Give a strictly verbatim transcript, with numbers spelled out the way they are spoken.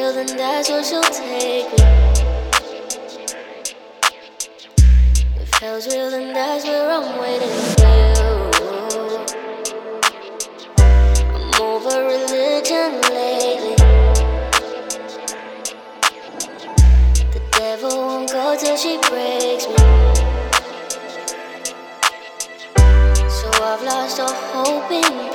real, then that's where she'll take me. If hell's real, then that's where I'm waiting for you. I'm over religion lately. The devil won't go till she breaks me. So I've lost all hope in